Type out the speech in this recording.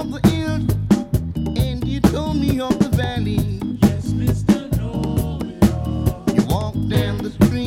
of the hills, and you told me of the valley. Yes, Mr. Know It All. You walked down the street.